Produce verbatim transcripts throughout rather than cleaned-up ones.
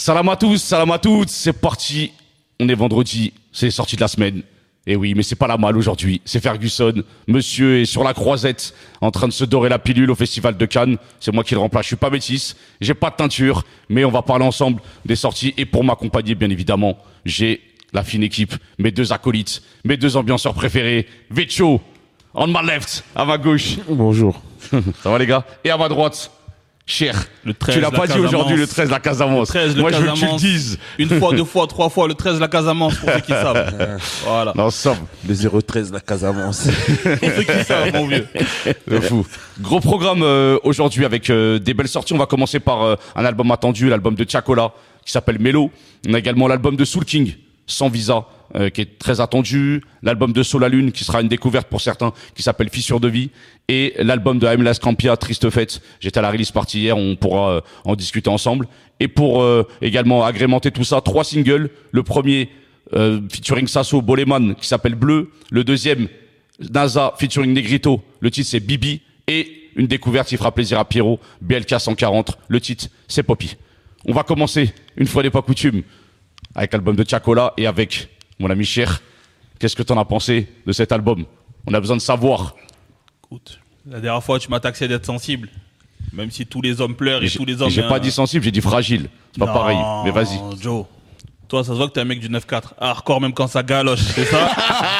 Salam à tous, salam à toutes, c'est parti. On est vendredi, c'est les sorties de la semaine. Et oui, mais c'est pas la malle aujourd'hui, c'est Ferguson. Monsieur est sur la croisette, en train de se dorer la pilule au Festival de Cannes. C'est moi qui le remplace, je suis pas métisse, j'ai pas de teinture, mais on va parler ensemble des sorties. Et pour m'accompagner, bien évidemment, j'ai la fine équipe, mes deux acolytes, mes deux ambianceurs préférés. Vecho, on my left, à ma gauche. Bonjour. Ça va les gars? Et à ma droite, Cher, le treize, tu l'as pas dit aujourd'hui, le treize, la Casamance. Le treize, le Moi, Casamance. je veux que tu le dises. Une fois, deux fois, trois fois, le treize, la Casamance, pour ceux qui savent. Voilà. Ensemble. Le zéro treize, la Casamance. Pour ceux qui savent, mon vieux. De fou. Gros programme euh, aujourd'hui avec euh, des belles sorties. On va commencer par euh, un album attendu, l'album de Tiakola, qui s'appelle Mélo. On a également l'album de Soul King, Sans Visa, euh, qui est très attendu. L'album de Soul La Lune, qui sera une découverte pour certains, qui s'appelle Fissure de Vie. Et l'album de Aimless Campia, Triste Fête. J'étais à la release party hier, on pourra euh, en discuter ensemble. Et pour euh, également agrémenter tout ça, trois singles. Le premier, euh, featuring Sasso, Boleman, qui s'appelle Bleu. Le deuxième, NASA, featuring Negrito. Le titre, c'est Bibi. Et une découverte qui fera plaisir à Pierrot, B L K cent quarante. Le titre, c'est Poppy. On va commencer, une fois n'est pas coutume, avec l'album de Tiakola et avec mon ami Cher. Qu'est-ce que t'en as pensé de cet album? On a besoin de savoir. Écoute, la dernière fois, tu m'as taxé d'être sensible. Même si tous les hommes pleurent et J'ai- tous les hommes... J'ai hein, pas dit sensible, j'ai dit fragile. C'est pas non, pareil, mais vas-y. Joe, toi, ça se voit que t'es un mec du neuf quatre. Hardcore même quand ça galoche, c'est ça?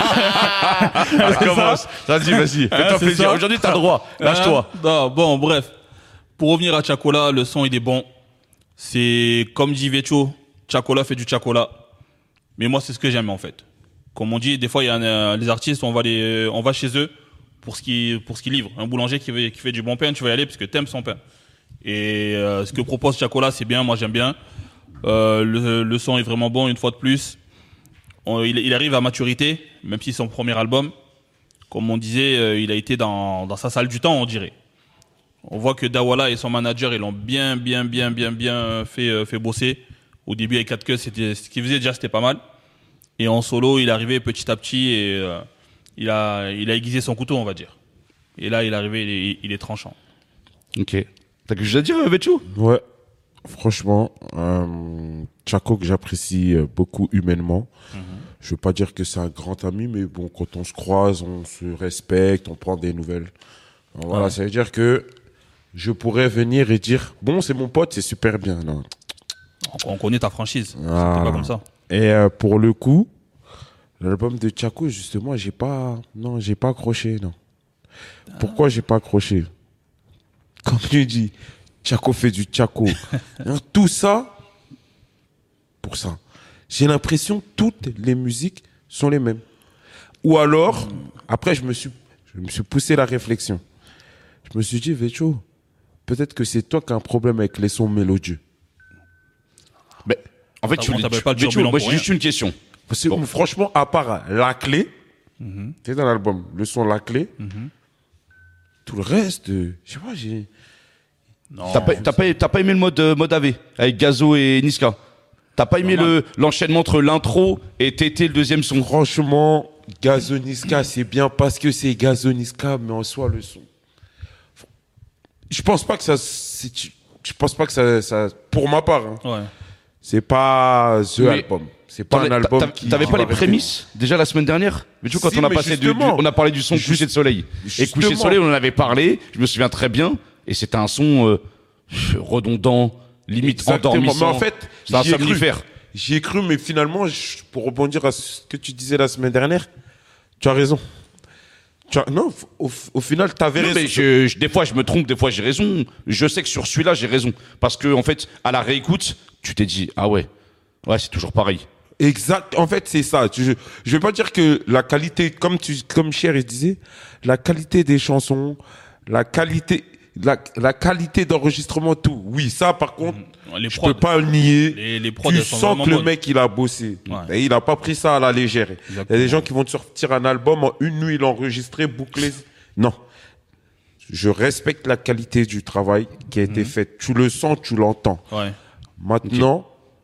Ah, commence. Vas-y, vas-y. Fais-toi Hein, c'est plaisir. ça Aujourd'hui, t'as le droit. Lâche-toi. Hein? Non, bon, bref. Pour revenir à Tiakola, le son, il est bon. C'est, comme dit Vecho, Tiakola fait du Tiakola. Mais moi, c'est ce que j'aime, en fait. Comme on dit, des fois, il y a un, euh, les artistes, on va les, on va chez eux pour ce qu'ils, pour ce qu'ils livrent. Un boulanger qui, veut, qui fait du bon pain, tu vas y aller parce que t'aimes son pain. Et euh, ce que propose Tiakola, c'est bien, moi j'aime bien. Euh, le, le son est vraiment bon, une fois de plus. On- il, il arrive à maturité, même si c'est son premier album. Comme on disait, euh, il a été dans, dans sa salle du temps, on dirait. On voit que Dawala et son manager, ils l'ont bien, bien, bien, bien, bien fait, euh, fait bosser. Au début, avec quatre queues, c'était, ce qu'il faisait déjà, c'était pas mal. Et en solo, il est arrivé petit à petit et euh, il a, il a aiguisé son couteau, on va dire. Et là, il est arrivé, il est, il est tranchant. Ok. T'as quelque chose à dire, Vetchou? Ouais. Franchement, euh, Tchako que j'apprécie euh, beaucoup humainement. Mhm. Je veux pas dire que c'est un grand ami, mais bon, quand on se croise, on se respecte, on prend des nouvelles. Alors voilà, Ouais. ça veut dire que je pourrais venir et dire, bon, c'est mon pote, c'est super bien. Non. On, on connaît ta franchise. Ah. C'était pas comme ça. Et euh, pour le coup, l'album de Tchako, justement, j'ai pas, non, j'ai pas accroché, non. Pourquoi j'ai pas accroché? Comme tu dis, Tchako fait du Tchako. Hein, tout ça, pour ça. J'ai l'impression que toutes les musiques sont les mêmes. Ou alors, après, je me suis, je me suis poussé la réflexion. Je me suis dit, Vecho, peut-être que c'est toi qui as un problème avec les sons mélodieux. Mais, en fait, Ça, tu on voulais- t'appelle tu- pas Vetchou, turbulent moi, pour j'ai juste une question. Parce que, Bon. franchement, à part La Clé, c'est dans l'album, le son La Clé, tout le reste, euh, je sais pas, j'ai... Non. T'as pas, t'as pas, t'as pas aimé le mode, euh, mode A V avec Gazo et Niska? T'as pas aimé Normal. le, l'enchaînement entre l'intro et Tété, le deuxième son? Franchement, Gazoniska, c'est bien parce que c'est Gazoniska, mais en soi, le son. Je pense pas que ça. c'est- Je pense pas que ça. ça pour ma part, hein, Ouais. c'est pas The Mais Album. C'est pas T'avais, un album t'a- qui. t'avais qui pas va les rester- prémices déjà la semaine dernière? Mais tu vois, quand Si, on a mais passé du, du- justement. on a parlé du son Juste- Coucher de soleil. Et Coucher de justement. soleil, on en avait parlé, je me souviens très bien, et c'était un son euh, redondant, limite Exactement. endormissant. Mais en fait, c'est un j'y ai cru. somnifère. J'y ai cru, mais finalement, je- pour rebondir à ce que tu disais la semaine dernière, tu as raison. Tu as- non, au, au final, tu avais Non, raison. mais je, je- des fois, je me trompe, des fois, j'ai raison. Je sais que sur celui-là, j'ai raison. Parce que, en fait, à la réécoute, tu t'es dit, ah ouais, ouais, c'est toujours pareil. Exact. En fait, c'est ça. Je, je vais pas dire que la qualité, comme tu, comme Cher il disait, la qualité des chansons, la qualité, la, la qualité d'enregistrement, tout. Oui, ça, par contre, Les je prods, peux pas le nier. les, les prods, Tu elles sont sens vraiment que le bonnes. mec, il a bossé. Ouais. Et il a pas pris ça à la légère. Il y a Exactement. des gens qui vont te sortir un album en une nuit, il l'a enregistré, bouclé. Non. Je respecte la qualité du travail qui a été fait. Tu le sens, tu l'entends. Ouais. Maintenant,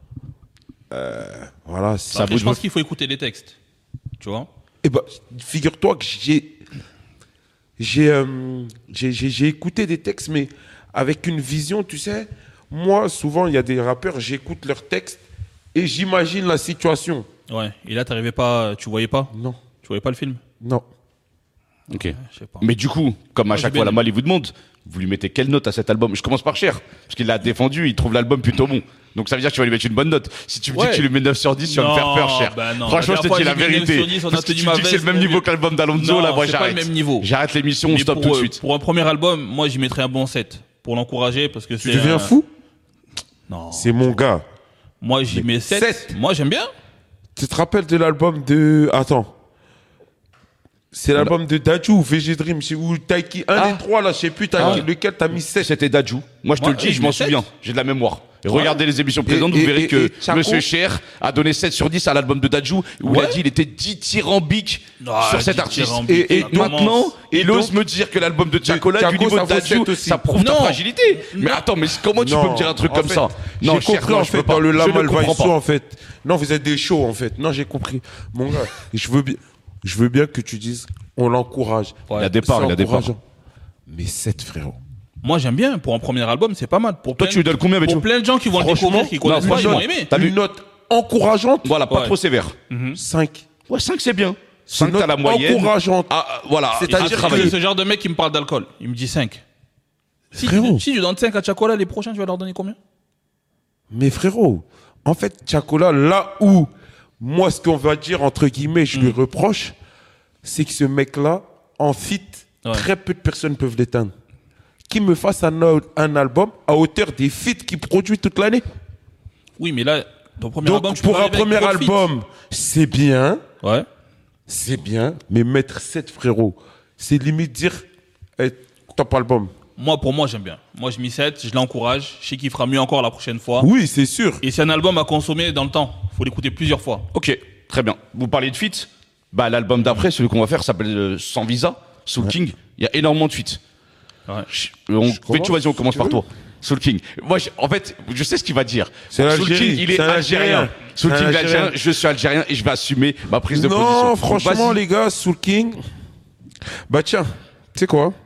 euh, voilà, ça Après, vous je pense qu'il faut écouter les textes. Tu vois? Eh ben, figure-toi que j'ai, j'ai, euh, j'ai, j'ai, j'ai écouté des textes, mais avec une vision, tu sais, Moi, souvent, il y a des rappeurs, j'écoute leurs textes et j'imagine la situation. Ouais. Et là, t'arrivais pas, tu voyais pas Non, Tu voyais pas le film non. Ok. Je sais pas. Mais du coup, comme à Moi, chaque j'ai fois bien la Mali vous demande, vous lui mettez quelle note à cet album? Je commence par Cher, parce qu'il l'a défendu, il trouve l'album plutôt bon. Donc ça veut dire que tu vas lui mettre une bonne note. Si tu me dis Ouais. que tu lui mets neuf sur dix, tu vas me faire peur, Cher. Bah non. Franchement, La je te dernière dis la fois, j'ai mis neuf vérité. sur dix, on a Parce que tenu tu ma me dis que c'est le veste, même mon niveau vieux. que l'album d'Alonso, Non, là, moi c'est pas j'arrête. le même niveau. J'arrête l'émission, on Mais stoppe pour, tout de euh, suite. Pour un premier album, moi, j'y mettrais un bon sept. Pour l'encourager, parce que Tu c'est. deviens un- fou? Non. C'est mon gars. Moi, j'y mets sept. sept. Moi, j'aime bien. Tu te rappelles de l'album de... Attends. C'est l'album de Dadju ou V G Dream, c'est- ou Taiki. Un Ah. des trois, là, je sais plus, t'as- Ah. lequel t'as mis sept. C'était Dadju. Moi, je te Ouais, le dis, je je m'en mets sept. souviens. J'ai de la mémoire. Et regardez les émissions présentes, Et- vous verrez et- que et Chaco Monsieur Cher a donné sept sur dix à l'album de Dadju, où il a Ouais. dit il était dithyrambique Ah, sur cet artiste. dithyrambique, Et, et ça commence. maintenant, Et il ose donc- me dire que l'album de Chacola, Chaco, du niveau ça de vaut Dadju, sept aussi. ça prouve ta Non. fragilité. Mais Non. attends, mais comment tu peux me dire un truc en comme fait, ça? Non, j'ai Cher, compris non, en je peux fait pas. dans le Je Lamal ne comprends Vaisseau pas. en fait. Non, vous êtes des shows en fait. Non, j'ai compris. Mon gars, je veux bien, je veux bien que tu dises, on l'encourage. Ouais. Il a des parts, C'est il a des parts. encourageant. Mais sept frérot. Moi, j'aime bien. Pour un premier album, c'est pas mal. Pour Toi, plein- tu lui donnes combien, Pour Béthio? plein de gens qui vont le Franchement, découvrir, qui connaissent non, pas, ils franchement, vont aimer. T'as vu? Une note encourageante. Voilà, pas Ouais. trop sévère. cinq. Ouais, cinq c'est bien. C'est cinq une t'as la note moyenne. encourageante. Ah, ah, voilà. C'est-à-dire à que- travailler. C'est ce genre de mec qui me parle d'alcool. Il me dit cinq. Si, Frérot. si tu donnes cinq à Chacola, les prochains, tu vas leur donner combien? Mais frérot, en fait, Chacola, là où, moi, ce qu'on va dire, entre guillemets, je lui Mm. reproche, c'est que ce mec-là, en fit, Ouais. très peu de personnes peuvent l'éteindre. Qu'il me fasse un, al- un album à hauteur des feats qu'il produit toute l'année. Oui, mais là, ton premier Donc, album, tu pour peux un arriver avec premier trop de feats. album, c'est bien, Ouais. c'est bien, mais mettre sept frérot, c'est limite dire, eh, top album. Moi, pour moi, j'aime bien. Moi, je mis sept, je l'encourage. Je sais qu'il fera mieux encore la prochaine fois. Oui, c'est sûr. Et c'est un album à consommer dans le temps. Faut l'écouter plusieurs fois. Ok, très bien. Vous parlez de feat. Bah, l'album d'après, celui qu'on va faire, s'appelle euh, Sans Visa, Soul King. Il y a énormément de feats. Ouais. On, Je commence, Béthio, vas-y, on commence si par tu toi. Soul King. Moi, je- en fait, je sais ce qu'il va dire. C'est Soul l'Algérie, King, il est c'est un algérien. Algérien. Soul C'est un King, Algérien. algérien. Je suis algérien et je vais assumer ma prise de position. Non, Donc, franchement, vas-y. les gars, Soul King. Bah tiens, tu sais quoi?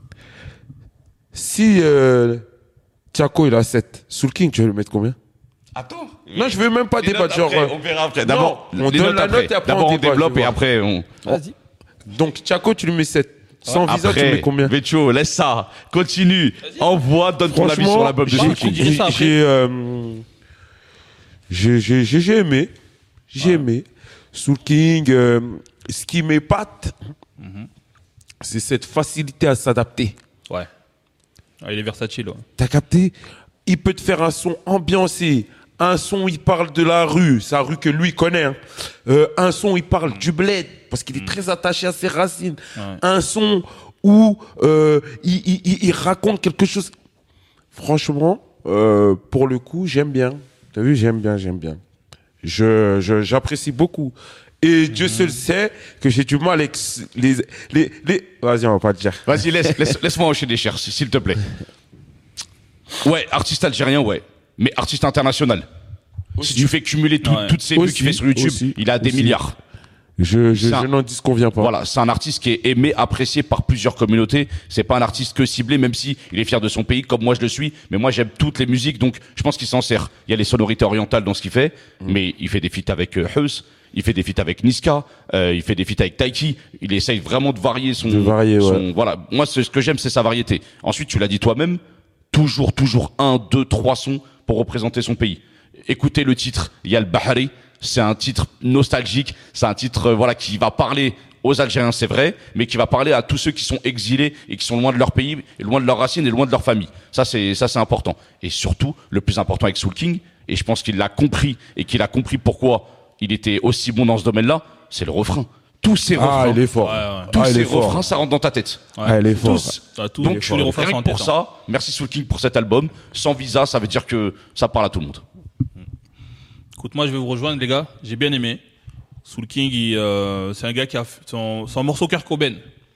Si euh, Tiako il a sept, Soul King, tu vas lui mettre combien? Attends. Non, je veux même pas Les débattre. notes Genre, après, euh, on verra après. non, D'abord, on les donne notes la après. note et après D'abord, on on débat, développe tu et vois. après, on. Vas-y. donc Tiako, tu lui mets sept. Sans visa, tu Après, mets combien? Béthio, laisse ça. Continue. Envoie, donne ton avis sur l'album de j'ai- Soul je King. dirais ça j'ai- après. j'ai euh, j'ai j'ai- j'ai- j'ai aimé. J'ai aimé. Soul King, euh, ce qui m'épate, c'est cette facilité à s'adapter. Ouais. Ah, il est versatile. Ouais. T'as capté? Il peut te faire un son ambiancé. Un son, il parle de la rue, sa rue que lui connaît. Hein. Euh, un son, il parle du bled, parce qu'il est très attaché à ses racines. Ouais. Un son où euh, il, il- il- il raconte quelque chose. Franchement, euh, pour le coup, j'aime bien. T'as vu, j'aime bien, j'aime bien. Je, je- j'apprécie beaucoup. Et Dieu seul sait que j'ai du mal avec les, les, les... Vas-y, on va pas le dire. Vas-y, laisse, laisse, laisse-moi enchaîner, cher, s'il te plaît. Ouais, artiste algérien, ouais. Mais artiste international. Si tu fais cumuler tout- Ouais. toutes ces vues Aussi, qu'il fait sur YouTube, aussi, il a des aussi. milliards. Je, je, C'est un- je n'en disconviens pas. Voilà, c'est un artiste qui est aimé, apprécié par plusieurs communautés. C'est pas un artiste que ciblé, même si il est fier de son pays, comme moi je le suis. Mais moi j'aime toutes les musiques, donc je pense qu'il s'en sert. Il y a les sonorités orientales dans ce qu'il fait, mais il fait des feats avec euh, Heus, il fait des feats avec Niska, euh, il fait des feats avec Taiki. Il essaye vraiment de varier son. De varier, son- ouais. Voilà, moi c'est- ce que j'aime, c'est sa variété. Ensuite, tu l'as dit toi-même, toujours, toujours un, deux, trois sons pour représenter son pays. Écoutez le titre, il y a le Bahari. C'est un titre nostalgique, c'est un titre euh, voilà qui va parler aux Algériens, c'est vrai, mais qui va parler à tous ceux qui sont exilés et qui sont loin de leur pays, et loin de leurs racines et loin de leur famille. Ça c'est ça c'est important. Et surtout, le plus important avec Soul King, et je pense qu'il l'a compris et qu'il a compris pourquoi il était aussi bon dans ce domaine-là, c'est le refrain. Tous ces Ah, refrains, il est fort. Ouais, ouais. tous Ah, il ces est fort. refrains, ça rentre dans ta tête. Ouais. Ah, il est fort. Tous. Ah, tous Donc, les- tous les refrains rien sont que pour entêtants. ça, merci Soul King pour cet album. Sans visa, ça veut dire que ça parle à tout le monde. Écoute, moi, je vais vous rejoindre, les gars. J'ai bien aimé. Soul King, il, euh, c'est un gars qui a fait son, son morceau Kurt Cobain.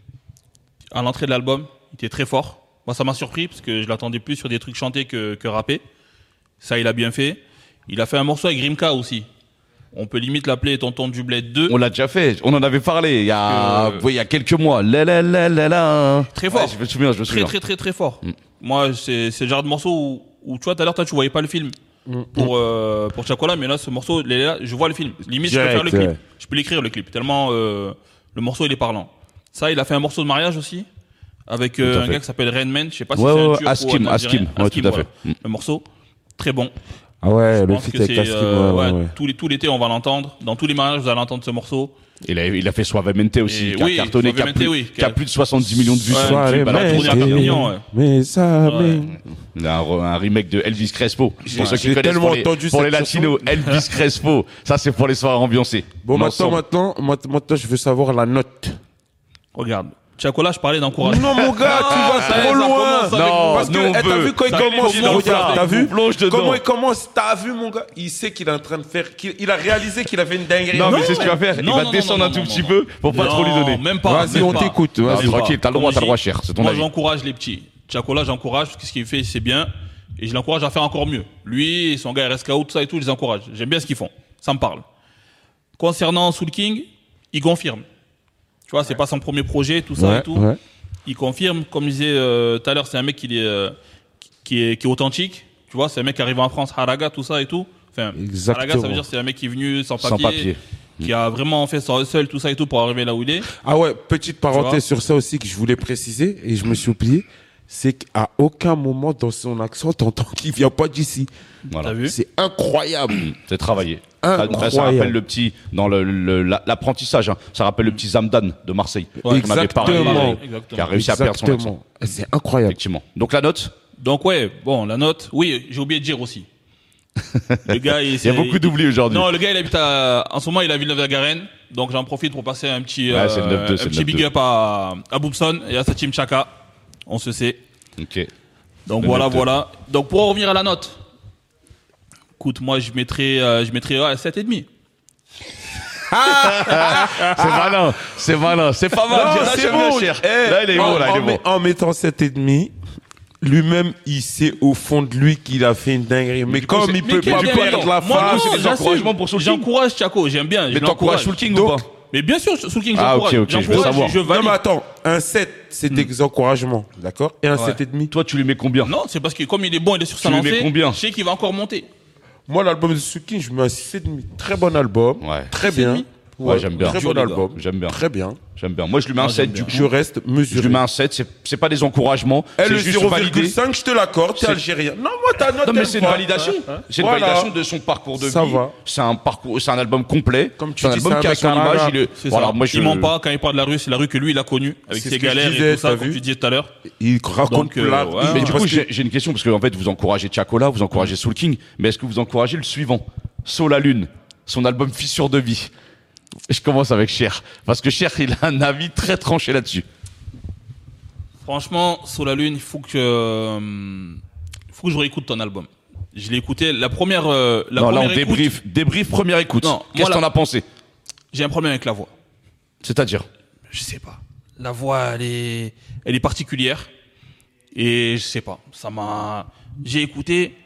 À l'entrée de l'album, il était très fort. Moi, ça m'a surpris parce que je l'attendais plus sur des trucs chantés que, que rappés. Ça, il a bien fait. Il a fait un morceau avec Rimka aussi. On peut limite l'appeler Tonton du Bled deux. On l'a déjà fait, on en avait parlé il y a, que- ouais, il y a quelques mois. La, la, la, la, la. Très fort. Ouais, je me souviens, je me Très, souviens. très, très, très fort. Moi, c'est, c'est le genre de morceau où, où tu vois, tout à l'heure, toi, tu voyais pas le film pour, euh, pour Chakola, mais là, ce morceau, il est là, je vois le film. Limite, je peux Direct, faire le clip. ouais. Je peux l'écrire, le clip. Tellement, euh, le morceau, il est parlant. Ça, il a fait un morceau de mariage aussi, avec euh, Tout à un fait. gars qui s'appelle Rainman. Je sais pas si Ouais, c'est un ouais, turc Askim, ou un Algérien. Askim. Ouais, tout à fait. voilà. Le morceau, très bon. Ah ouais, Je le pense feat que avec c'est, Askim, euh, ouais, ouais, ouais, ouais. tout, les- tout l'été, on va l'entendre. Dans tous les mariages, vous allez entendre ce morceau. Il a, il a fait Suavemente aussi, Et qui a oui, cartonné, qui a, Suavemente, plus, oui, qui a plus de soixante-dix millions de vues Ouais, sur Soirée, YouTube. bah, Alors, la tournée à c'est- quatre millions, ouais. mais ça, Ouais. mais... Il a un, re- un remake de Elvis Crespo. Pour J'ai- ceux qui j'ai connaissent, tellement pour les, entendu pour les cette latinos, Elvis Crespo. Ça, c'est pour les soirées ambiancées. Bon, maintenant, L'ensemble. maintenant, maintenant, maintenant, je veux savoir la note. Regarde. Chakola, je parlais d'encouragement. Non, mon gars, tu vas ça y est, trop ça loin. commence avec Non, Parce nous, que, on eh, t'as veut. vu quand il Ça commence, plonge dans regarde, ça, t'as on vu plonge dedans. comment il commence, t'as vu, mon gars, il sait qu'il est en train de faire, qu'il il a réalisé qu'il avait une dinguerie. Non, mais c'est ce qu'il va faire. Il Non, va non, descendre non, un tout non, petit non, peu pour pas Non, trop lui donner. Même pas. Vas-y, même on pas. t'écoute, vas-y. Même Vas-y, pas. tranquille, t'as le droit, Comme t'as le droit, je dis, cher. C'est ton Moi, avis. j'encourage les petits. Chakola, j'encourage parce que ce qu'il fait, c'est bien. Et je l'encourage à faire encore mieux. Lui et son gars R S K O, tout ça et tout, je les encourage. J'aime bien ce qu'ils font. Ça me parle. Concernant Soul King, il confirme. Tu vois, c'est pas son premier projet, tout ça Ouais, et tout. ouais. Il confirme, comme je disais euh, tout à l'heure, c'est un mec qui est, euh, qui est, qui est authentique. Tu vois, c'est un mec qui arrive en France, Haraga, tout ça et tout. Enfin, Exactement. Haraga, ça veut dire que c'est un mec qui est venu sans papier, Sans papier. qui a vraiment fait son hustle, tout ça et tout pour arriver là où il est. Ah ouais, petite Tu vois parenthèse sur ça aussi que je voulais préciser et je me suis oublié, c'est qu'à aucun moment dans son accent, t'entends qu'il vient pas d'ici. Voilà. T'as vu? C'est incroyable. C'est travaillé. Incroyable. Ça, ça rappelle le petit, dans le, le- la- l'apprentissage, hein, ça rappelle le petit Zamdan de Marseille. Ouais, qu'on avait parlé, exactement. euh, Exactement. qui a réussi à perdre son accent. Exactement. C'est incroyable. Effectivement. Donc la note, Donc ouais, bon, la note. Oui, j'ai oublié de dire aussi. Le gars, il, il y a beaucoup d'oublis aujourd'hui. Non, le gars, il habite à, en ce moment, il est à Villeneuve-la-Garenne. Donc j'en profite pour passer un petit, Ouais, c'est le neuf deux, un c'est le petit neuf big deux. up à, à Boubson et à sa team Chaka. On se sait. Ok. Donc Le voilà, neuf deux. voilà. Donc pour en revenir à la note. Écoute, moi, je mettrais, euh, je mettrais ouais, sept virgule cinq. C'est malin, c'est malin, c'est pas mal. Non, Là, c'est j'aime bon. bien, cher. Eh, Là, il est en, bon, là, il en est bon. met- en mettant sept et demi, lui-même, il sait au fond de lui qu'il a fait une dinguerie. Mais du coup, comme c'est- il mais peut quel pas bien, perdre attends, la Moi, face. non, c'est des j'assume. encouragements pour Soul King. J'encourage Chaco, j'aime bien. Mais je t'encourages l'encourage. Soul King ou Donc- pas? Mais bien sûr, Soul King, Ah, j'encourage. ok, ok, je veux J'encourage, savoir. Je Non, valide. mais attends, un sept, c'est des encouragements, d'accord? Et un Ouais. sept et demi. Toi, tu lui mets combien? Non, c'est parce que comme il est bon, il est sur sa Tu lui mets lancée. combien Je sais qu'il va encore monter. Moi, l'album de Suki, je mets un six et demi. Très bon album. Ouais. Très six et bien. demi Ouais, j'aime bien. Très Dur, bon les gars. album. J'aime bien. Très bien. J'aime bien. Moi, je lui mets un Moi, sept j'aime du bien. coup. Je reste Je mesuré. lui mets un sept, c'est, c'est pas des encouragements. Et c'est le juste zéro validé. virgule cinq, je te l'accorde, t'es C'est- algérien. Non, moi, ta note, Non, mais elle c'est une va. validation. C'est une Voilà. validation de son parcours de Ça vie. va. C'est un parcours, c'est un album complet. Comme tu c'est un dis, album c'est un qui a mec son arabe. image. Il est, C'est voilà, ça. moi, je, Il ment pas quand il parle de la rue, c'est la rue que lui, il a connue, avec C'est ses ce que je galères disais, et tout ça, t'as comme vu tu disais tout à l'heure. Il raconte Donc, euh, plein. ouais, il- Mais du parce coup, que- j'ai, j'ai une question parce qu'en fait, vous encouragez Chakola, vous encouragez Soul King, mais est-ce que vous encouragez le suivant, Soul la Lune, son album Fissure de vie? Je commence avec Cher parce que Cher, il a un avis très tranché là-dessus. Franchement, sur la Lune, il faut que, euh, faut que je réécoute ton album. Je l'ai écouté, la première, euh, la non, là, première on écoute, débrief, débrief première écoute. Non, Qu'est-ce moi, que t'en la- as pensé? j'ai un problème avec la voix. C'est-à-dire? Je sais pas. La voix, elle est, elle est particulière. Et je sais pas. Ça m'a, j'ai écouté,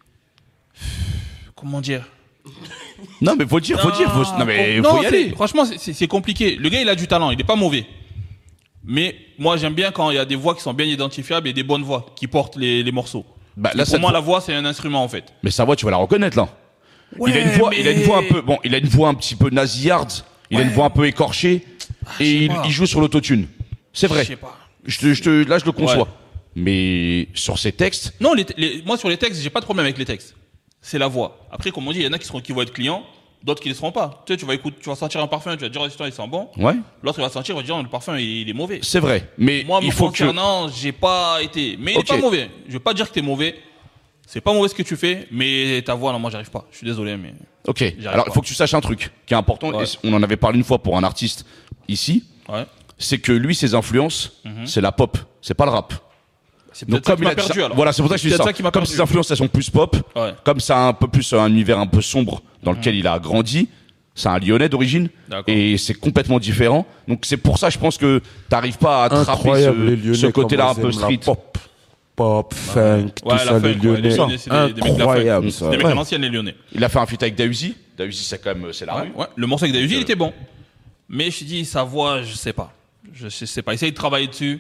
comment dire? Non, mais faut dire, faut dire, faut, non, mais non, faut y c'est- aller. Franchement, c'est- c'est c'est compliqué. Le gars, il a du talent, il est pas mauvais. Mais moi, j'aime bien quand il y a des voix qui sont bien identifiables et des bonnes voix qui portent les, les morceaux. Bah, Et là, pour cette moi, voix- la voix, c'est un instrument en fait. Mais sa voix, tu vas la reconnaître là. Ouais, il a une voix, il a une mais- voix un peu, bon, il a une voix un petit peu nasillarde. Il a une voix un peu écorchée je et sais il, pas. il joue sur l'autotune. C'est vrai. Je sais pas. Je te, je te, là, je le conçois. Ouais. Mais sur ses textes, Non, les, les- moi sur les textes, j'ai pas de problème avec les textes. C'est la voix. Après, comme on dit, il y en a qui seront, qui vont être clients, d'autres qui ne le seront pas. Tu sais, tu vas écouter, tu vas sentir un parfum, tu vas dire, oh, il sent bon. ouais, L'autre, il va sentir, il va dire, oh, le parfum, il, il est mauvais. c'est vrai. Mais Moi, il me faut que. concernant, j'ai pas été. Mais il Ok. est pas mauvais. Je veux pas dire que t'es mauvais. C'est pas mauvais ce que tu fais, mais ta voix, non, moi, j'arrive pas. Je suis désolé, mais. Ok. Alors, pas. il faut que tu saches un truc qui est important. Ouais. Et on en avait parlé une fois pour un artiste ici. Ouais. C'est que lui, ses influences, c'est la pop. C'est pas le rap. C'est Donc peut-être ça comme qui il m'a a dit perdu, ça- alors. voilà, c'est pour ça que je dis peut-être ça. ça qui m'a Comme perdu. ses influences elles sont plus pop, Ouais. comme ça a un peu plus un univers un peu sombre dans lequel il a grandi. C'est un Lyonnais d'origine D'accord. et c'est complètement différent. Donc c'est pour ça, je pense que t'arrives pas à attraper Incroyable, les ce, Lyonnais. ce côté-là un comment peu ils aiment la street. Pop, pop, funk, Ouais, tout la ça, funk, les ouais, Lyonnais. les Lyonnais, c'est des- des mecs de la funk. Incroyable, ça. C'est des mecs Ouais. à l'ancienne, les Lyonnais. Il a fait un feat avec Dausi. Dausi, c'est quand même c'est la Ouais, rue. ouais. Le morceau avec Dahuzi, Donc, il était bon. Mais je te dis, sa voix, je sais pas. Je sais sais pas. Essaye de travailler dessus.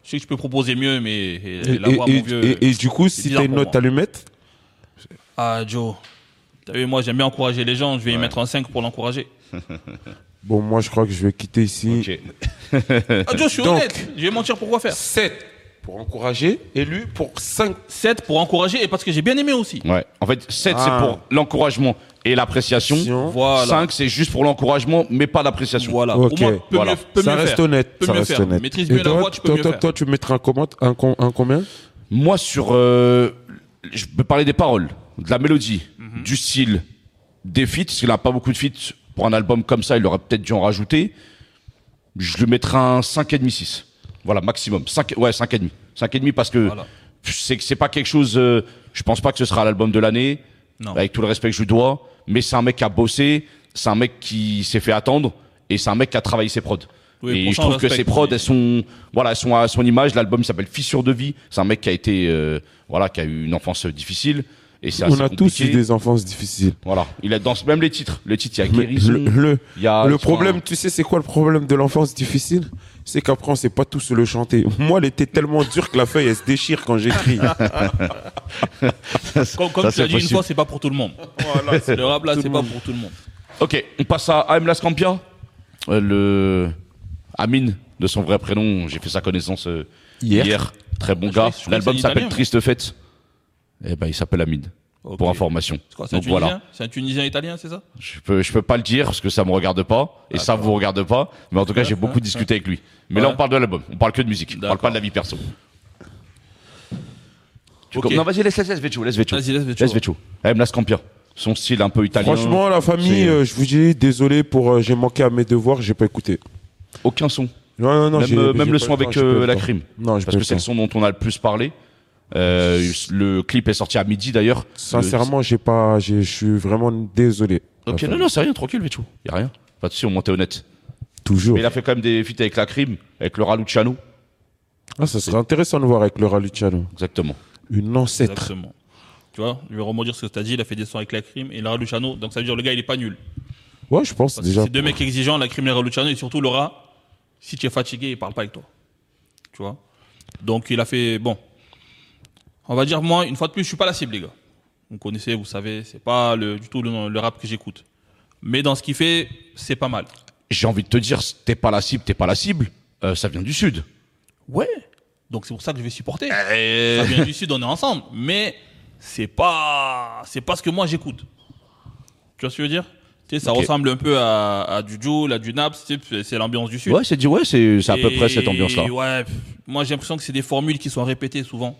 Je sais que je peux proposer mieux, mais et, Et, la voix, et- mon vieux. et- et du coup, c'est si bizarre t'as une pour note moi. à lui mettre, Ah, Joe. T'as vu, moi, j'aime bien encourager les gens. Je vais y mettre un cinq pour l'encourager. bon, moi, je crois que je vais quitter ici. Ok. Ah, Joe, je suis Donc- honnête. Je vais mentir pour quoi faire. sept pour encourager et lui pour cinq. sept pour encourager et parce que j'ai bien aimé aussi. Ouais. En fait, sept Ah. c'est pour l'encouragement et l'appréciation. Voilà. cinq c'est juste pour l'encouragement, mais pas l'appréciation. Voilà. Ok. Pour moi, peut Voilà. mieux, peut Ça mieux reste faire. honnête. Peut ça mieux reste faire. honnête. Maîtrise Et mieux la toi, voix, tu peux toi, mieux toi, faire. toi, tu mettras un, comment, un, com- un combien Moi, sur. euh, je peux parler des paroles, de la mélodie, Mhm. du style, des feats, parce qu'il n'a pas beaucoup de feats. Pour un album comme ça, il aurait peut-être dû en rajouter. Je lui mettrai un cinq virgule cinq six. Voilà, maximum. cinq, ouais, cinq virgule cinq. cinq virgule cinq parce que Voilà. c'est que c'est pas quelque chose. euh, je pense pas que ce sera l'album de l'année, Non. avec tout le respect que je lui dois. Mais c'est un mec qui a bossé, c'est un mec qui s'est fait attendre, et c'est un mec qui a travaillé ses prods. Oui, et pour je ça, on trouve que respecte, ses prods, mais- elles sont, voilà, elles sont à son image. L'album il s'appelle Fissure de vie. C'est un mec qui a été, euh, voilà, qui a eu une enfance difficile. Et c'est On assez a tous compliqué. eu des enfances difficiles. Voilà. Il a dans même les titres. Les titres, il y a Mais guérison. le, le, il y a, le enfin, problème, tu sais, c'est quoi le problème de l'enfance difficile? C'est qu'après, on sait pas tous le chanter. Moi, elle était tellement dure que la feuille, elle se déchire quand j'écris. Comme, comme Ça, tu c'est l'as dit une possible. fois, c'est pas pour tout le monde. Le rap là, Tout c'est le pas monde. pour tout le monde. Ok, on passe à Aim Lascampia. Euh, le Amine, de son vrai prénom, j'ai fait sa connaissance euh, Hier. hier. Très bon Je gars. croyais- je croyais L'album que c'est un s'appelle Italien, Triste Fête. Eh ben, il s'appelle Amine. Ok. Pour information. C'est quoi, c'est un Donc Tunisien voilà. C'est un Tunisien italien, c'est ça? Je peux, je peux pas le dire parce que ça me regarde pas et ça vous regarde pas. Mais en tout cas, j'ai beaucoup discuté avec lui. Mais là, Ouais. on parle de l'album. On parle que de musique. On parle D'accord. pas de la vie perso. Tu Ok. com- Non, vas-y, laisse, laisse, laisse Vecchio, laisse Vecchio. Vas-y, laisse Vecchio. Laisse Vecchio. Aim Lascampia. Son style un peu italien. Franchement, la famille, c'est- euh, je vous dis désolé pour. euh, j'ai manqué à mes devoirs, j'ai pas écouté. Aucun son. Non, non, non. Même, j'ai- euh, j'ai même pas le son temps, avec j'ai pas euh, le la temps. crime. Non, j'ai Parce pas que c'est le le temps. son dont on a le plus parlé. Euh, le clip est sorti à midi d'ailleurs. Sincèrement, j'ai pas. j'ai- Je suis vraiment désolé. Le- Ok, La non, famille. non, c'est rien, tranquille, Vecchio. Y a rien. Pas de soucis, on montait honnête. Toujours. Mais il a fait quand même des feats avec la crime, avec le Raluciano. Ah, ça serait intéressant de voir avec le Raluciano. Exactement. Une ancêtre. Exactement. Tu vois, je vais rebondir sur ce que tu as dit. Il a fait des sons avec la crime et Lara Luciano. Donc ça veut dire le gars, il est pas nul. Ouais, je pense Parce que déjà. c'est deux mecs exigeants, la crime et Lara Luciano. Et surtout, Laura, si tu es fatigué, il parle pas avec toi. Tu vois. Donc il a fait. Bon. On va dire, moi, une fois de plus, je suis pas la cible, les gars. Vous me connaissez, vous savez, c'est pas le, du tout le, le rap que j'écoute. Mais dans ce qu'il fait, c'est pas mal. J'ai envie de te dire, t'es pas la cible, t'es pas la cible. Euh, ça vient du sud. Ouais. Donc c'est pour ça que je vais supporter. Ça vient du sud, on est ensemble. Mais c'est pas, c'est pas ce que moi j'écoute. Tu vois ce que je veux dire? Tu sais, ça Ok. ressemble un peu à, à du Joule, à du Naps. Tu sais, c'est l'ambiance du sud. Ouais, c'est dit, ouais, c'est c'est à peu Et près cette ambiance-là. Ouais. pff, Moi j'ai l'impression que c'est des formules qui sont répétées souvent.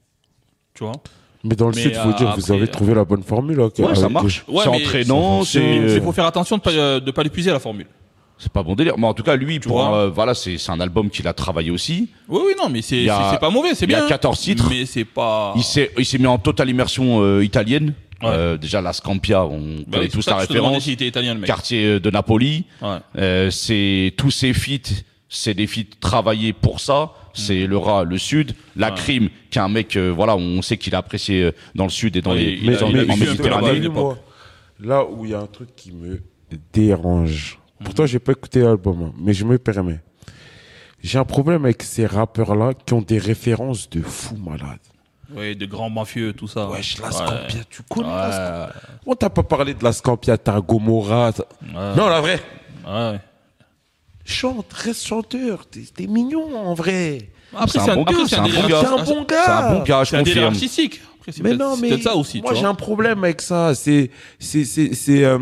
Tu vois? Mais dans le Mais, sud, il faut euh, dire, vous après, avez euh, trouvé la bonne formule. Là, Ouais, ça avec- marche. Ouais, c'est mais entraînant, ça c'est Il faut faire attention de pas, euh, de pas l'épuiser la formule. c'est pas bon délire. Mais en tout cas, lui, pour vois un- voilà, c'est c'est un album qu'il a travaillé aussi. Oui, oui, non, mais c'est, Il y a- c'est, c'est pas mauvais, c'est il y a bien. hein. quatorze titres. Mais c'est pas. Il s'est il s'est mis en totale immersion euh, italienne. Ouais. Euh, déjà la Scampia, on Bah connaît oui, tous c'est pour la ça que je te demandais référence. s'il était italien, le mec. Quartier euh, de Napoli. Ouais. Euh, c'est tous ces feats, c'est des feats travaillés pour ça. C'est le rat, le sud, la Mm. Ouais. crime, qui est un mec, euh, voilà, on sait qu'il a apprécié euh, dans le sud et dans Ouais, les, il a- dans- il a en vécu un peu Méditerranée. là-bas, à une époque. moi, là où il y a un truc qui me dérange. Pourtant, j'ai pas écouté l'album, hein, mais je me permets. J'ai un problème avec ces rappeurs-là qui ont des références de fous malades. Oui, de grands mafieux, tout ça. Wesh, la Ouais. Scampia, tu connais la Scampia? Ouais. On t'a pas parlé de la Scampia, t'as Gomorrah. t'as- Ouais. Non, la vraie. Ouais. Chante, reste chanteur. T'es t'es mignon, en vrai. Après, C'est un bon après, gars, c'est un bon délire- gars. C'est un bon gars. C'est un bon gars, je C'est un délire confirme. artistique. Après, c'est Mais peut-être- non, c'est mais peut-être ça aussi. moi tu j'ai vois. un problème avec ça. C'est c'est c'est c'est euh,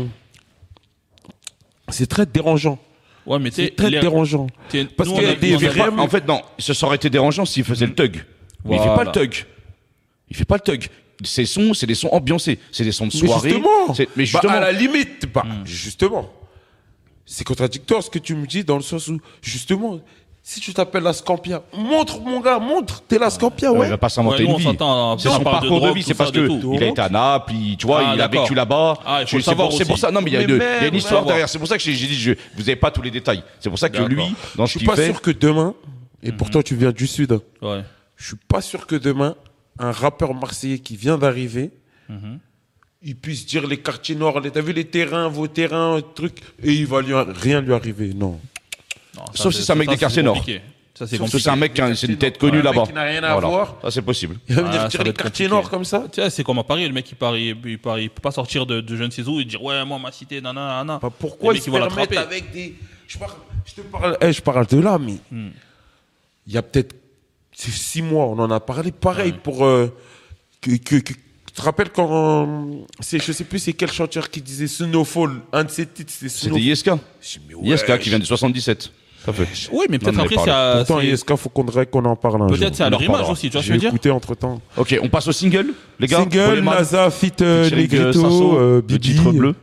c'est très dérangeant. Ouais, mais C'est t'es très les- dérangeant. t'es- Parce nous, qu'il y on a des on vrais- En fait, non, ça aurait été dérangeant s'il faisait le thug. Mais il fait pas Voilà. le thug. Il fait pas le thug. Ses sons, c'est des sons ambiancés. C'est des sons de Mais soirée. justement, C'est- Mais bah, justement. à la limite, bah, Hmm. justement, c'est contradictoire ce que tu me dis dans le sens où, justement, si tu t'appelles la Scampia, montre mon gars, montre, t'es la Scampia, Ouais, ouais. il va pas s'inventer Ouais, nous, une on vie. s'entend, C'est on son parle de parcours de drogue, vie, tout c'est parce ça, de que tout. il a été à Naples, il- tu vois, Ah, il a d'accord. vécu là-bas. Ah, il faut C'est le savoir pour- C'est pour aussi. ça. Non, mais il y a, Mais une, il y a merde, une histoire ouais. derrière. C'est pour ça que j'ai j'ai dit, je, vous avez pas tous les détails. C'est pour ça que D'accord. lui, dans Je ce suis qu'il pas fait, sûr que demain, et pourtant tu viens du Sud, hein, Ouais. je suis pas sûr que demain, un rappeur marseillais qui vient d'arriver, Mhm. il puisse dire les quartiers nord, les- t'as vu les terrains, vos terrains, trucs, et il va lui, rien lui arriver, non. Non, Sauf c'est- si c'est un mec des c'est quartiers nord. compliqué. Ça, c'est Parce que compliqué. c'est un mec qui a- c'est une tête connue Un mec là-bas. qui n'a rien à Voilà. voir. Ça, c'est possible. Il va venir Ah, ça tirer va les être quartiers compliqué. nord comme ça. Tu sais, c'est comme à Paris, le mec il part, il, il part, il peut pas sortir de, de je ne sais où et dire ouais, moi ma cité, nanana, nanana. Bah, pourquoi Les ils mecs, se ils vont permettent l'attraper. avec des. Je, parle... je te parle, eh, je parle de là, mais Hmm. il y a peut-être c'est six mois, on en a parlé. Pareil Ouais. pour. euh, que, que, que- Tu te rappelles quand. euh, c'est, je sais plus c'est quel chanteur qui disait Snowfall. Un de ses titres, c'était C'était Snowfall. Yeska. Je dis, mais ouais, Yeska qui vient du soixante-dix-sept. Ça fait. Oui, mais peut-être Non, on après avait c'est à. Pourtant, c'est- Yeska, faut qu'on qu'on en parle un Peut-être jour. c'est à On en leur image reparlera. aussi, tu vois ce que J'ai je veux dire. écouté entre temps. Ok, on passe au single, les gars. Single, Boleman, NASA, fit euh, featuring, euh, Negrito, Sasso, euh, le Bibi. titre bleu.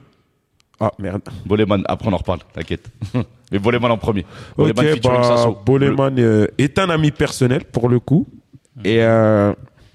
Ah merde. Boleman, après on en reparle, t'inquiète. Mais Boleman en premier. Ok, Boleman featuring bah, Sasso. Boleman euh, est un ami personnel pour le coup. Et euh,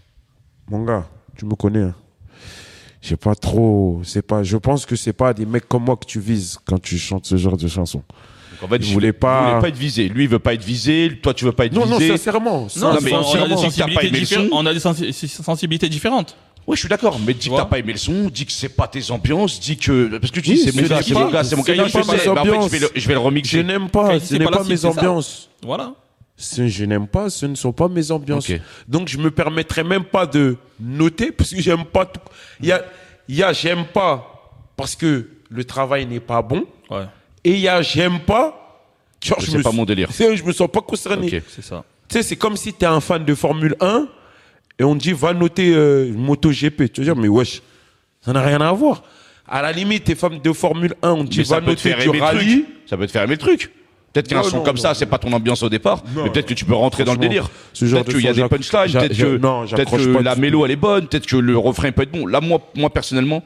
mon gars, tu me connais. Hein. J'ai pas trop. C'est pas. Je pense que c'est pas des mecs comme moi que tu vises quand tu chantes ce genre de chansons. Donc en fait, Je vous voulais pas- Vous voulez pas être visé. Lui, il veut pas être visé. Toi, tu veux pas être Non, non, visé. sincèrement. Non, ça, mais mais on a des sincèrement, si t'as pas sensibilités aimé le différentes. son- On a des sensi- sensibilités différentes. Ouais, je suis d'accord. Mais dis que vois t'as pas aimé le son, dis que c'est pas tes ambiances, dis que parce que tu dis Oui, c'est mon ce gars, n'est c'est pas- mon gars, c'est mon ce gars. n'est Non, je pas sais, mes mais en fait, ambiances. je vais le, je vais le Je remixer. n'aime pas. Quand Ce c'est n'est pas pas la mes cible, c'est ça. ambiances. Voilà. Ce- Je n'aime pas. Ce ne sont pas mes ambiances. Ok. Donc je me permettrai même pas de noter parce que j'aime pas tout. Il y a, il y a j'aime pas parce que le travail n'est pas bon. Ouais, Et il y a j'aime pas. Genre, Que je c'est me pas suis- mon délire. Tu sais, je me sens pas concerné. Ok. c'est ça. Tu sais, c'est comme si tu es un fan de Formule un et on te dit va noter euh, MotoGP. Tu veux dire, mais wesh, ça n'a rien à voir. À la limite, t'es fan de Formule un, on te dit Mais ça va peut te noter faire du aimer le rallye. truc. Ça peut te faire aimer le truc. Peut-être qu'un Non, son non, comme non, ça, non. c'est pas ton ambiance au départ, Non. mais peut-être que tu peux rentrer dans le Franchement, délire. ce genre Peut-être de qu'il y a son, des j'ac- punchlines, j'a- peut-être j'a- que, non, peut-être j'accroche que pas la du mélo tout. elle est bonne, peut-être que le refrain peut être bon. Là, moi, moi personnellement,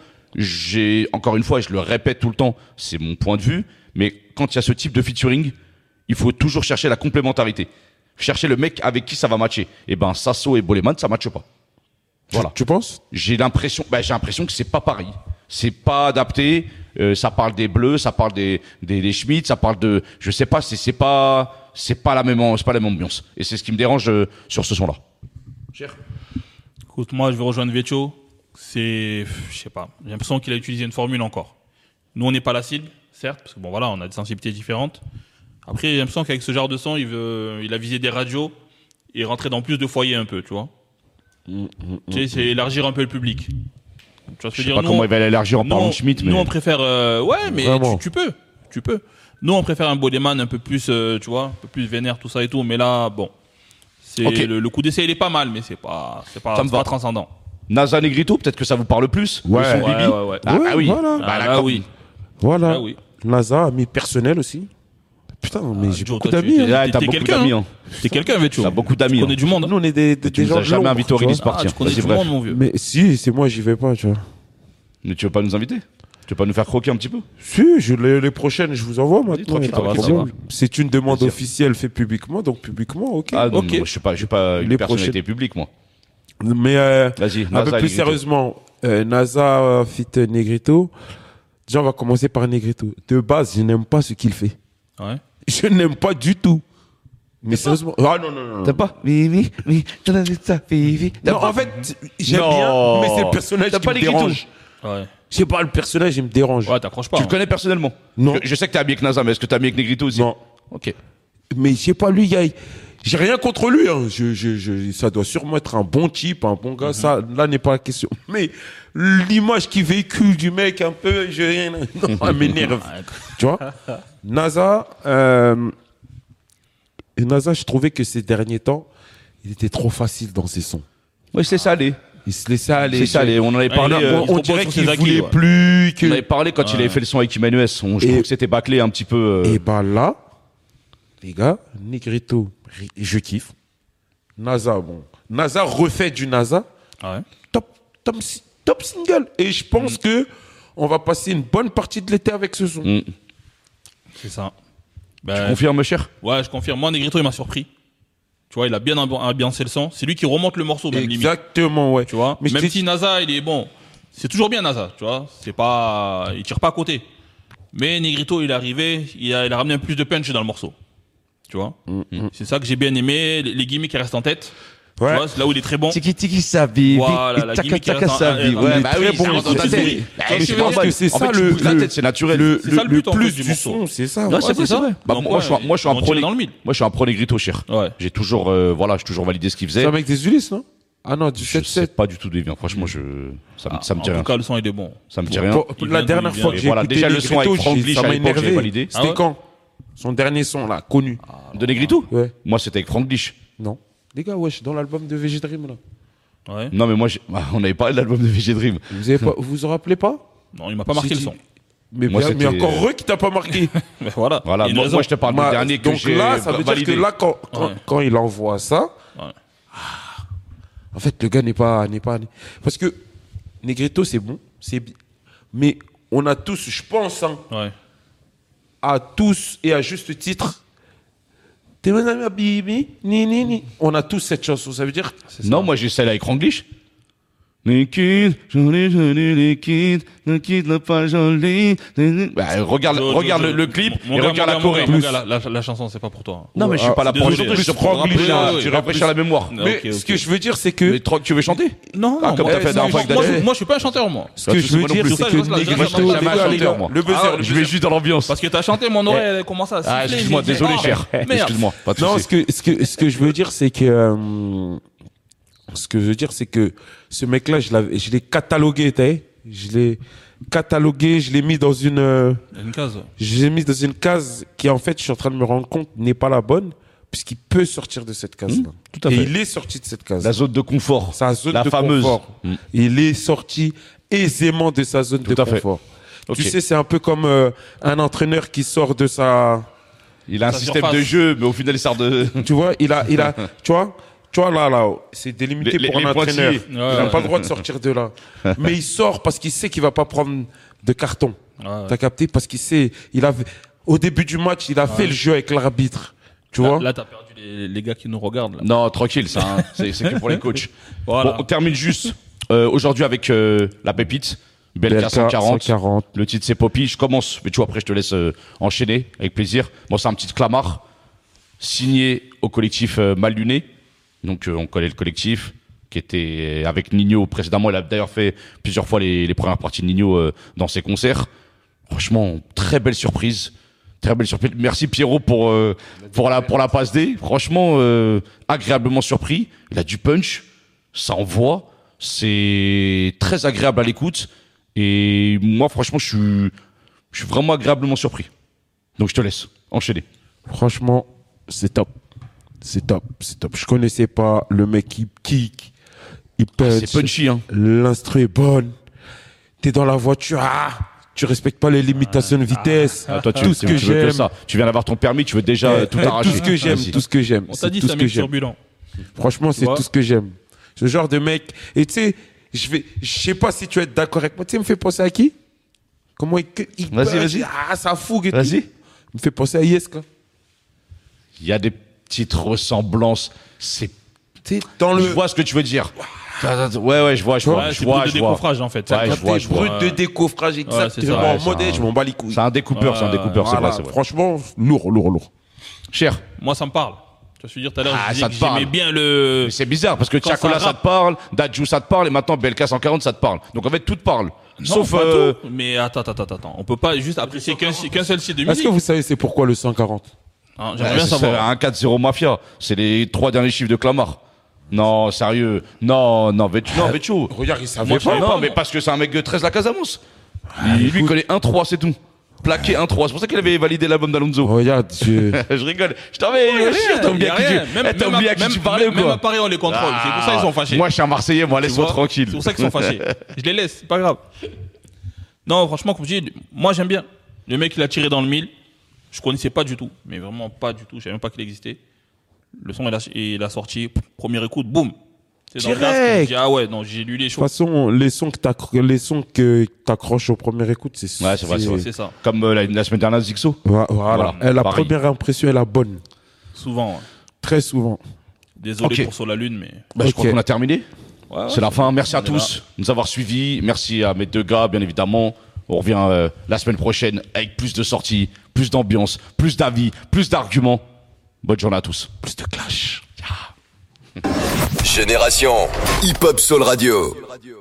j'ai encore une fois, et je le répète tout le temps, c'est mon point de vue, mais quand il y a ce type de featuring, il faut toujours chercher la complémentarité, chercher le mec avec qui ça va matcher. Et ben, Sasso et Boleman, ça matche pas. Voilà. Tu penses? J'ai l'impression, bah, j'ai l'impression que c'est pas pareil. C'est pas adapté. Euh, ça parle des bleus, ça parle des des, des Schmitt, ça parle de, je sais pas, c'est c'est pas c'est pas la même c'est pas la même ambiance. Et c'est ce qui me dérange euh, sur ce son-là. Écoute, moi, je vais rejoindre Vecchio. C'est, je sais pas, j'ai l'impression qu'il a utilisé une formule encore. Nous, on n'est pas la cible, certes, parce que bon, voilà, on a des sensibilités différentes. Après, j'ai l'impression qu'avec ce genre de son, il veut, il a visé des radios et rentrer dans plus de foyers un peu, tu vois. tu sais, c'est élargir un peu le public. Tu vois ce que Je je sais veux pas dire? comment Nous, il va l'élargir en nous, parlant on- de Schmitt, mais Nous, on préfère, euh, ouais, mais Vraiment. tu, tu peux, tu peux. Nous, on préfère un Boleman un peu plus, euh, tu vois, un peu plus vénère, tout ça et tout. Mais là, bon, c'est Ok. le, le coup d'essai, il est pas mal, mais c'est pas, c'est pas, Ça me c'est pas va. transcendant. NASA Negrito, peut-être que ça vous parle plus. Ouais. Le son Ouais, Bibi. ouais, ouais. Ah, Ouais, bah oui. voilà. Bah, Ah, là, là, comme- oui. Voilà. Ah oui. NASA, ami personnel aussi. Putain, mais Ah, j'ai Joe, beaucoup toi, tu- d'amis. t'es- hein. Là, t'es t'as beaucoup quelqu'un, d'amis. hein. Hein. T'es quelqu'un, Vecchio. T'as beaucoup d'amis. Tu connais hein. du monde. Nous, on est des, des, Tu des nous gens as jamais de invités au l'ombre, tu release vois. Ah, party. tu connais Vas-y, du bref. monde, mon vieux. Mais si, c'est moi, j'y vais pas, tu vois. Mais tu veux pas nous inviter? Tu veux pas nous faire croquer un petit peu? Si, je, les, les prochaines, je vous envoie maintenant. tranquille, y a pas de ça va, problème. ça C'est une demande Plaisir. officielle faite publiquement, donc publiquement, ok. Ah non, Ok. non, je suis pas, je suis pas une Les personnalité publique, moi. Mais euh, Vas-y, un NASA peu et plus Negrito. sérieusement, euh, NASA euh, fit Negrito. Déjà, on va commencer par Negrito. De base, je n'aime pas ce qu'il fait. Ouais. Je n'aime pas du tout. Mais sérieusement. Ah non, non, non. non. T'as pas? Oui, oui, oui, t'en as dit ça, oui, oui. Non, en fait, j'aime Non. bien, mais c'est le personnage T'as qui pas me Negrito? dérange. Ouais. Je sais pas, le personnage, il me dérange. Ouais, t'accroches pas. Tu hein. le connais personnellement? Non. Je, je sais que t'es ami avec NASA, mais est-ce que t'es ami avec Negrito aussi? Non. Ok. Mais je sais pas, lui, il y a- j'ai rien contre lui. Hein. Je, je, je, ça doit sûrement être un bon type, un bon gars. Ça, là, n'est pas la question. Mais l'image qui véhicule du mec, un peu, je rien. Non, elle m'énerve. Tu vois NASA, euh, et NASA, je trouvais que ces derniers temps, il était trop facile dans ses sons. Ouais, c'est ça, allez. Il se laissait aller. C'est ça, allez. On en avait Ouais, parlé. il a- euh, on, il on propose dirait sur qu'il ses acquis, voulait ouais. plus que. On avait parlé quand il avait fait le son avec Emmanuel. On- Je Et- trouve que c'était bâclé un petit peu. euh, Et bah là, les gars, Negrito, je kiffe. NASA, bon. NASA refait du NASA. Ouais. Top, top, si- top single. Et je pense Mm. que on va passer une bonne partie de l'été avec ce son. mm. C'est ça. Tu Ben, confirmes, cher? ouais, je confirme. Moi, Negrito, il m'a surpris. Tu vois, il a bien ambi- ambiancé le son. C'est lui qui remonte le morceau, même limite. Exactement, ouais. Tu vois, Mais je même t'ai- si NASA, il est bon. C'est toujours bien NASA, tu vois. C'est pas, il tire pas à côté. Mais Negrito, il est arrivé, il a, il a ramené un plus de punch dans le morceau. Tu vois. Mm, C'est ça que j'ai bien aimé. Les, les gimmicks qui restent en tête. Ouais. Tu vois, c'est là où il est très bon. Tiki tiki sa vie. Voilà, la Taka gimmick, il taka reste sa un- vie. un- Ouais, un- bah très oui, bon, ça il rentre rentre dans ta dans ta tête. tête. Bah, Je je pense pense que c'est en ça, fait, tu le- bouges la le- tête, c'est naturel. Le, C'est ça le, le le but, en fait, plus du du morceau. son, c'est ça. Ouais, ouais. c'est Ouais, vrai, c'est c'est ça. vrai. Bah, Donc, moi, ouais, je suis un- moi, je suis un on pro tire né- dans le mille. Moi, je suis un pro Negrito, cher. Ouais. J'ai toujours, euh, voilà, j'ai toujours validé ce qu'il C'est faisait. un mec des Ulysses, non? Ah non, du Je sept sais sept. pas du tout d'où il vient. Franchement, je, ça, me- Ah, ça me dit en rien. tout cas, le son, il est bon. Ça me dit rien. Pour- Il La vient dernière d'où il fois vient. que Et j'ai voilà, écouté déjà, le son Negrito, avec Frank j'ai- Lich, ça à m'a l'époque, j'avais énervé. validé. Ah C'était ouais quand? Son dernier son, là, connu. De Negrito? Ouais. Moi, c'était avec Frank Lich. Non. Les gars, wesh, dans l'album de V G Dream, là. Ouais. Non, mais moi, j'ai- ah, on avait parlé de l'album de V G Dream. Vous avez pas, vous vous en rappelez pas? Non, il m'a pas marqué le Si, son. Mais, Moi, bien- mais c'était- encore heureux qui t'a pas marqué. Mais voilà. Voilà, Il y a une moi, raison. moi, je te parle du Ma- dernier que donc j'ai là, ça veut validé. dire que là, quand, quand, Ouais. quand il envoie ça, Ouais. ah, en fait, le gars n'est pas, n'est pas, parce que Negrito, c'est bon, c'est bi- mais on a tous, je pense, hein, Ouais. à tous et à juste titre, t'es mon ami, Bibi, ni, ni, ni. On a tous cette chanson, ça veut dire, Non, moi, j'ai celle avec Frank Lich. Liquide, joli, joli, liquide, ne quitte le pas joli. Bah, regarde, Jo- regarde Jo- le, le clip mon et gars, regarde mon la gars, mon Corée. gars, mon gars, la, la, la chanson, c'est pas pour toi. Non, mais je suis Ah, pas là pour désolé, aujourd'hui, je je te prends Frank Lich, rafraîchir, ouais, tu ouais, rafraîchis la mémoire. Non, mais ok, ce ok. que je veux dire, c'est que, Mais trop- tu veux chanter? Non, Ah, non, comme moi, t'as fait la dernière fois avec moi, Daniel. je- moi, je suis pas un chanteur, moi. ce que je veux moi non dire, plus. c'est Ça, que je- ça, je- Negrito, ça, je- les ça, gars, je- les ça, gars, moi. le buzzer, Ah, le Je vais buzzer. juste dans l'ambiance. Parce que t'as chanté, mon oreille, elle commence à Ah, siffler, excuse-moi, j'ai dit, désolé, oh, cher. merde. Excuse-moi, pas de Non, soucis. ce que, ce que, ce que je veux dire, c'est que, euh, ce que je veux dire, c'est que ce mec-là, je l'avais, je l'ai catalogué, t'as vu, je l'ai catalogué, je l'ai mis dans une, euh, Il y a une case. je l'ai mis dans une case qui, en fait, je suis en train de me rendre compte, n'est pas la bonne, puisqu'il peut sortir de cette case-là. tout à Et fait. il est sorti de cette case. La zone de confort. Sa zone la de fameuse. confort. Mm. Il est sorti aisément de sa zone Tout de à fait. confort. Ok. Tu sais, c'est un peu comme euh, un entraîneur qui sort de sa, Il a un Sa système surface. de jeu, mais au final, il sort de. tu vois, il a, il a, tu vois, tu vois là, là, c'est délimité Les- pour les- un les entraîneur. pointillés. Il Ouais, n'a ouais. pas le droit de sortir de là. Mais il sort parce qu'il sait qu'il va pas prendre de carton. Ouais. T'as capté? Parce qu'il sait, il a, au début du match, il a fait le jeu avec l'arbitre. Tu vois? Là, là, t'as perdu les, les gars qui nous regardent. Là. Non, tranquille, ça, hein, c'est c'est que pour les coachs. Voilà. Bon, on termine juste euh, aujourd'hui avec euh, la pépite, Belka cent quarante. cent quarante. Le titre c'est Poppy. Je commence, mais tu vois, après je te laisse euh, enchaîner avec plaisir. Bon, c'est un petit clamart signé au collectif euh, Mal Luné. Donc euh, on connaît le collectif qui était avec Nino précédemment. Il a d'ailleurs fait plusieurs fois les, les premières parties de Nino euh, dans ses concerts. Franchement, très belle surprise. Très belle surprise. Merci Pierrot pour euh, pour la pour la passe D. Franchement, euh, agréablement surpris. Il a du punch, ça envoie. C'est très agréable à l'écoute. Et moi, franchement, je suis je suis vraiment agréablement surpris. Donc je te laisse enchaîner. Franchement, c'est top. C'est top, c'est top. Je connaissais pas le mec qui kick, il punch. C'est punchy, hein. L'instru est bonne. T'es dans la voiture, ah, tu respectes pas les limitations de vitesse. Ah, toi, tu, tout ce tu que veux j'aime. ça. Tu viens d'avoir ton permis, tu veux déjà euh, tout Eh, arracher. Tout ce que j'aime, Vas-y. tout ce que j'aime. On t'a C'est dit, tout c'est ce un que mec j'aime. turbulent. Franchement, c'est vois tout ce que j'aime. Ce genre de mec. Et tu sais, je vais, je sais pas si tu vas être d'accord avec moi. Tu sais, il me fait penser à qui? Comment il, il Vas-y, punch, vas-y. Ah, ça fougue et tout. Vas-y. Il me fait penser à Yeska. Il y a des petites ressemblances. C'est Tu sais, dans Je le. vois ce que tu veux dire. Ouais, ouais, je vois, je vois, Ouais, je c'est vois, brut de je vois. décoffrage, en fait. Ouais, Ça, je capté, vois, je vois. brut de décoffrage, c'est exactement. ça. en Ouais, modèle, c'est je un- m'en bats les couilles. C'est un découpeur, c'est un découpeur, c'est Voilà. vrai, c'est vrai. Franchement, lourd, lourd, lourd. Cher, Moi, ça me parle. Tu vois, je veux dire, tout à l'heure, Ah, je ça disais te que j'aimais parle. bien le. mais c'est bizarre parce que Quand Tiakola ça ça rappe. te parle, Dadju ça te parle et maintenant Belka cent quarante ça te parle. Donc en fait tout te parle. Non, Sauf pas euh, tout. Mais attends, attends, attends, attends. On peut pas juste apprécier qu'un qu'un seul style de Est-ce musique. que vous savez c'est pourquoi le cent quarante? Hein, ouais, J'aimerais bien c'est savoir. un quatre zéro Mafia. C'est les trois derniers chiffres de Clamart. Non, sérieux. Non, non, Vetcho. Non, Vetcho. Regarde, il savait Moi, je pas. savais Non, pas, mais moi. parce que c'est un mec de treize la Casamance. Lui, lui, il connaît un trois, c'est tout. Plaqué un trois. C'est pour ça qu'il avait validé l'album d'Alonso. Regarde, je... Je rigole. Je t'avais. Ouais, T'as rien, oublié y à a qui tu rien. Même, Eh, t'as même, oublié à qui même- tu parlais ou même quoi à Paris, on les contrôle. C'est pour ça qu'ils sont fâchés. Moi, je suis un Marseillais, moi, Tu laisse-moi vois, tranquille. C'est pour ça qu'ils sont fâchés. Je les laisse, c'est pas grave. Non, franchement, comme je dis, moi j'aime bien. Le mec, il a tiré dans le mille. Je connaissais pas du tout, mais vraiment pas du tout. Je savais même pas qu'il existait. Le son, il a, il a sorti. Première écoute, boum. C'est dans le Direct. casque. Je dis, ah ouais, non, j'ai lu les De toute choses. façon, les sons que t'accro- les sons que t'accroches au premier écoute, c'est Ouais, c'est vrai, c'est vrai. C'est ça. Comme euh, la, la semaine dernière, Zixo. Voilà. Voilà, Eh, la pareil. première impression est la bonne. Souvent. ouais. Très souvent. Désolé Ok. pour Sur la Lune, mais. Bah, Je Ok. crois qu'on a terminé. Ouais, ouais, C'est la fin. Merci on à est tous là. de nous avoir suivis. Merci à mes deux gars, bien évidemment. On revient euh, la semaine prochaine avec plus de sorties, plus d'ambiance, plus d'avis, plus d'arguments. Bonne journée à tous. Plus de clash. Yeah. Génération Hip Hop Soul Radio.